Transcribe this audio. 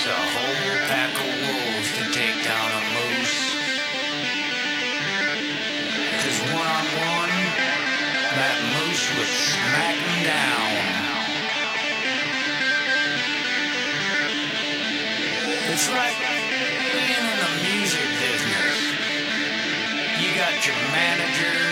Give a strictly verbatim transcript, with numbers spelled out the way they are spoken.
a whole pack of wolves to take down a moose. Cause one on one, that moose would smack him down. It's like being in the music business. You got your manager